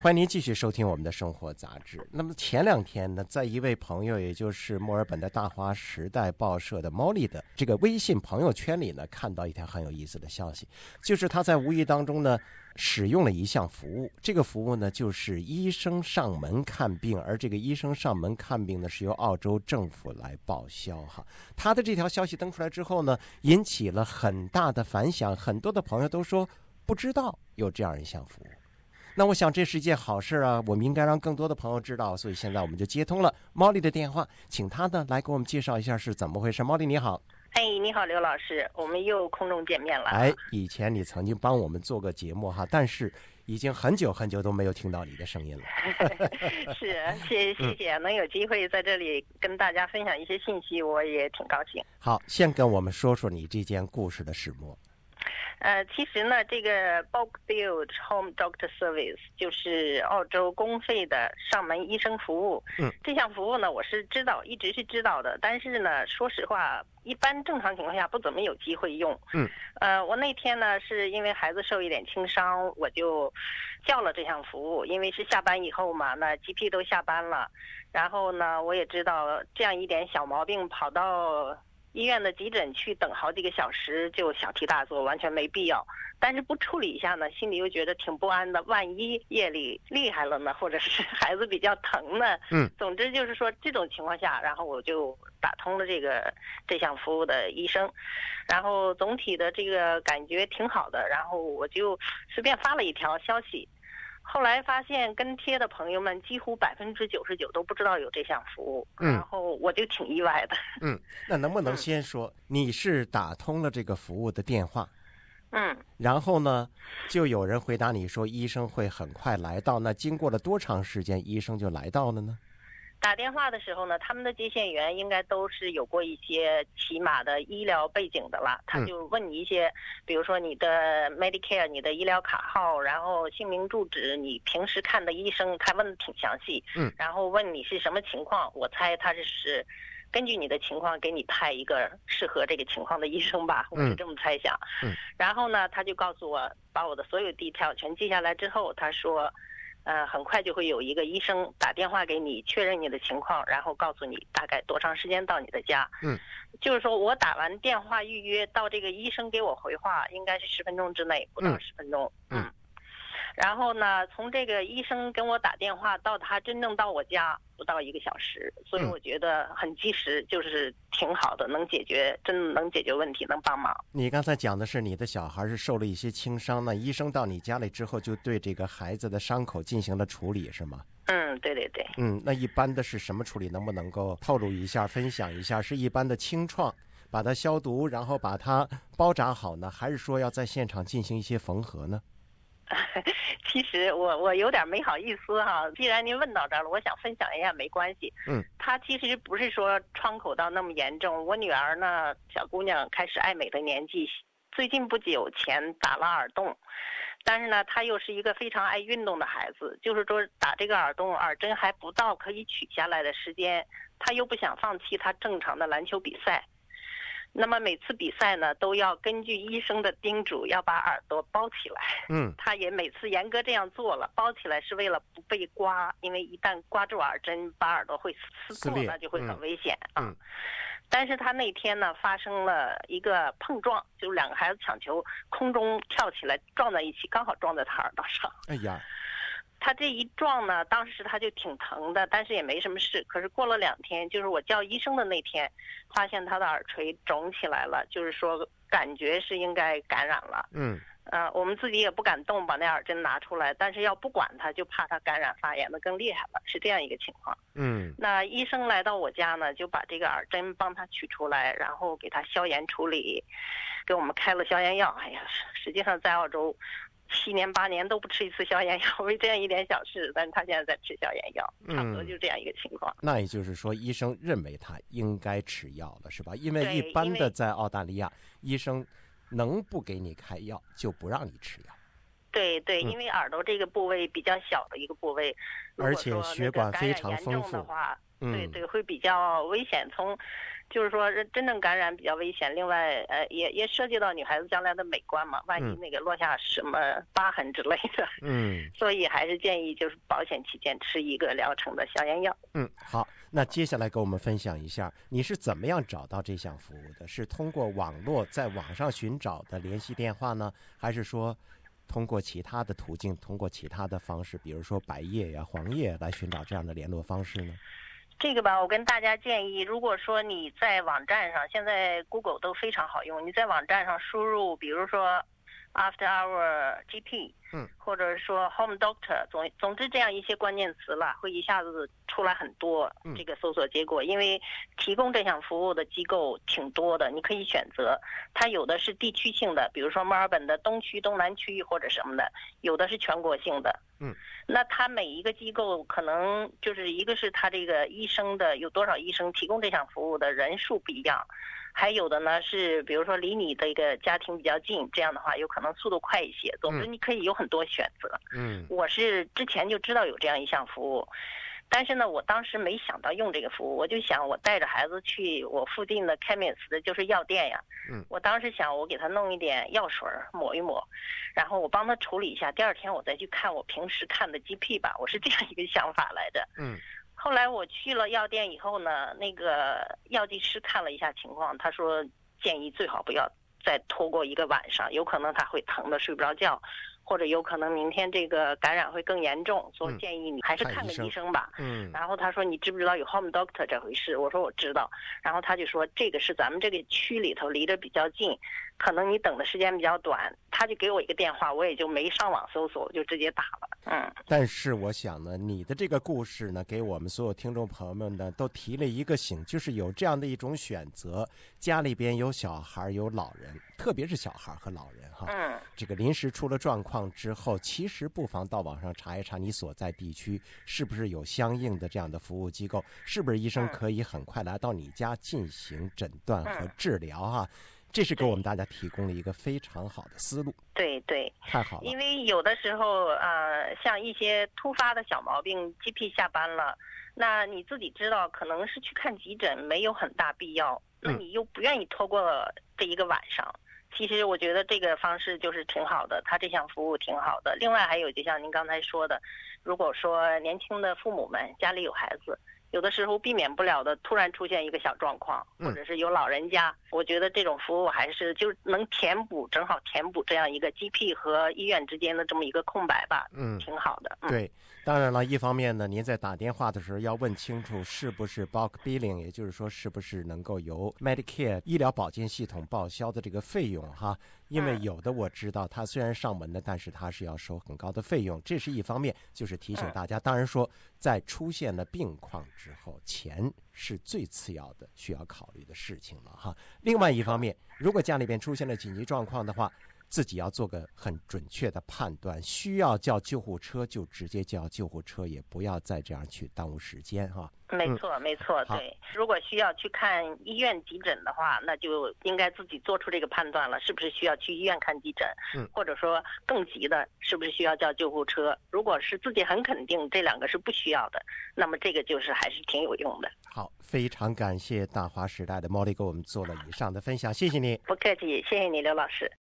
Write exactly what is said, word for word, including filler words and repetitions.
欢迎您继续收听我们的生活杂志。那么前两天呢，在一位朋友，也就是墨尔本的大华时代报社的 Molly 的这个微信朋友圈里呢，看到一条很有意思的消息，就是他在无意当中呢使用了一项服务。这个服务呢就是医生上门看病，而这个医生上门看病呢是由澳洲政府来报销哈。他的这条消息登出来之后呢，引起了很大的反响，很多的朋友都说不知道有这样一项服务。那我想这是一件好事啊，我们应该让更多的朋友知道，所以现在我们就接通了 Molly 的电话，请他呢来给我们介绍一下是怎么回事。 Molly 你好。 哎，你好刘老师，我们又空中见面了。 哎，以前你曾经帮我们做个节目哈，但是已经很久很久都没有听到你的声音了。 是，谢谢谢，能有机会在这里跟大家分享一些信息，我也挺高兴。 好，先跟我们说说你这件故事的始末。 呃，其实呢，这个 Bulk Billed Home Doctor Service 就是澳洲公费的上门医生服务。 嗯， 这项服务呢，我是知道，一直是知道的，但是呢，说实话，一般正常情况下不怎么有机会用。 嗯， 呃，我那天呢，是因为孩子受一点轻伤，我就叫了这项服务，因为是下班以后嘛，那 G P 都下班了，然后呢，我也知道这样一点小毛病跑到医院的急诊去等好几个小时就小题大做，完全没必要。但是不处理一下呢，心里又觉得挺不安的，万一夜里厉害了呢，或者是孩子比较疼呢。 嗯， 总之就是说这种情况下，然后我就打通了这个这项服务的医生，然后总体的这个感觉挺好的，然后我就随便发了一条消息。后来发现跟贴的朋友们几乎百分之九十九都不知道有这项服务， 嗯， 然后我就挺意外的。 嗯，那能不能先说、嗯、你是打通了这个服务的电话？ 嗯， 然后呢，就有人回答你说医生会很快来到，那经过了多长时间医生就来到了呢？ 打电话的时候呢，他们的接线员应该都是有过一些起码的医疗背景的了，他就问你一些、嗯、比如说你的 Medicare 你的医疗卡号，然后姓名住址，你平时看的医生，他问的挺详细。 嗯， 然后问你是什么情况，我猜他是是根据你的情况给你派一个适合这个情况的医生吧，我是这么猜想。 嗯， 然后呢，他就告诉我，把我的所有 detail 全记下来之后，他说呃，很快就会有一个医生打电话给你确认你的情况，然后告诉你大概多长时间到你的家。 嗯， 就是说我打完电话预约到这个医生给我回话，应该是十分钟之内，不到十分钟。 嗯， 嗯，然后呢，从这个医生跟我打电话到他真正到我家不到一个小时，所以我觉得很及时，就是挺好的，能解决，真能解决问题，能帮忙。 你刚才讲的是你的小孩是受了一些轻伤，那医生到你家里之后就对这个孩子的伤口进行了处理是吗？ 嗯，对对对。 嗯，那一般的是什么处理？能不能够透露一下，分享一下？是一般的清创，把它消毒，然后把它包扎好呢，还是说要在现场进行一些缝合呢？ 其实我我有点没好意思哈，既然您问到这儿了，我想分享一下，没关系。 嗯， 他其实不是说创口到那么严重。我女儿呢，小姑娘开始爱美的年纪，最近不久前打了耳洞，但是呢，她又是一个非常爱运动的孩子，就是说打这个耳洞耳针还不到可以取下来的时间，她又不想放弃她正常的篮球比赛。那么每次比赛呢，都要根据医生的叮嘱要把耳朵包起来。 嗯， 他也每次严格这样做了。包起来是为了不被刮，因为一旦刮住耳针，把耳朵会撕破，那就会很危险啊。 嗯， 但是他那天呢，发生了一个碰撞，就是两个孩子抢球，空中跳起来撞在一起，刚好撞在他耳朵上。 哎呀！ 他这一撞呢，当时他就挺疼的，但是也没什么事。可是过了两天，就是我叫医生的那天，发现他的耳垂肿起来了，就是说感觉是应该感染了。 嗯， 呃，我们自己也不敢动，把那耳针拿出来，但是要不管它，就怕它感染发炎的更厉害了，是这样一个情况。 嗯， 那医生来到我家呢，就把这个耳针帮他取出来，然后给他消炎处理，给我们开了消炎药。哎呀，实际上在澳洲七年八年都不吃一次消炎药，为这样一点小事，但是他现在在吃消炎药，差不多就是这样一个情况。 嗯、那也就是说，医生认为他应该吃药了，是吧？因为一般的在澳大利亚，医生能不给你开药就不让你吃药。 对对，因为耳朵这个部位比较小的一个部位， 而且血管非常丰富的话， 嗯、 对对，会比较危险。从就是说真正感染比较危险，另外呃也也涉及到女孩子将来的美观嘛，万一那个落下什么疤痕之类的， 嗯， 所以还是建议就是保险起见吃一个疗程的消炎药。 嗯，好，那接下来给我们分享一下你是怎么样找到这项服务的？是通过网络在网上寻找的联系电话呢，还是说通过其他的途径，通过其他的方式，比如说百叶呀、黄页来寻找这样的联络方式呢？ 这个吧，我跟大家建议，如果说你在网站上，现在 Google 都非常好用，你在网站上输入，比如说 After Hour G P， 嗯， 或者说 Home Doctor， 总总之这样一些关键词了，会一下子出来很多这个搜索结果，因为提供这项服务的机构挺多的，你可以选择，它有的是地区性的，比如说墨尔本的东区、东南区或者什么的，有的是全国性的。 嗯， 那他每一个机构可能就是一个是他这个医生的有多少医生提供这项服务的人数不一样，还有的呢是比如说离你的一个家庭比较近，这样的话有可能速度快一些。总之你可以有很多选择。 嗯， 我是之前就知道有这样一项服务，但是呢，我当时没想到用这个服务，我就想我带着孩子去我附近的 chemist 的就是药店呀。 嗯， 我当时想我给他弄一点药水抹一抹，然后我帮他处理一下，第二天我再去看我平时看的 G P 吧，我是这样一个想法来着。 嗯， 后来我去了药店以后呢，那个药剂师看了一下情况，他说建议最好不要再拖过一个晚上，有可能他会疼得睡不着觉。或者有可能明天这个感染会更严重，所以建议你还是看个医生吧。 嗯， 然后他说你知不知道有 home doctor 这回事？我说我知道。然后他就说这个是咱们这个区里头离得比较近，可能你等的时间比较短。他就给我一个电话，我也就没上网搜索，我就直接打了。嗯。 但是我想呢，你的这个故事呢，给我们所有听众朋友们呢，都提了一个醒，就是有这样的一种选择，家里边有小孩有老人，特别是小孩和老人哈。 嗯。 这个临时出了状况之后，其实不妨到网上查一查你所在地区是不是有相应的这样的服务机构，是不是医生可以很快来到你家进行诊断和治疗哈。这是给我们大家提供了一个非常好的思路。 对对， 太好了。 因为有的时候呃，像一些突发的小毛病 ，G P 下班了，那你自己知道可能是去看急诊没有很大必要，那你又不愿意拖过这一个晚上。嗯，其实我觉得这个方式就是挺好的，他这项服务挺好的。另外还有就像您刚才说的，如果说年轻的父母们家里有孩子，有的时候避免不了的突然出现一个小状况，或者是有老人家，我觉得这种服务还是就能填补，正好填补这样一个 G P 和医院之间的这么一个空白吧。嗯，挺好的。嗯， 对，当然了，一方面呢，您在打电话的时候要问清楚是不是 bulk billing， 也就是说是不是能够由 Medicare 医疗保健系统报销的这个费用哈。因为有的我知道它虽然上门的，但是它是要收很高的费用，这是一方面，就是提醒大家。当然说在出现了病况之后，钱是最次要的需要考虑的事情了哈。另外一方面，如果家里边出现了紧急状况的话，自己要做个很准确的判断，需要叫救护车就直接叫救护车，也不要再这样去耽误时间哈。 没错，没错，对。如果需要去看医院急诊的话，那就应该自己做出这个判断了，是不是需要去医院看急诊？嗯，或者说更急的，是不是需要叫救护车？如果是自己很肯定这两个是不需要的，那么这个就是还是挺有用的。 好，非常感谢大华时代的Molly给我们做了以上的分享，谢谢你。 不客气，谢谢你，刘老师。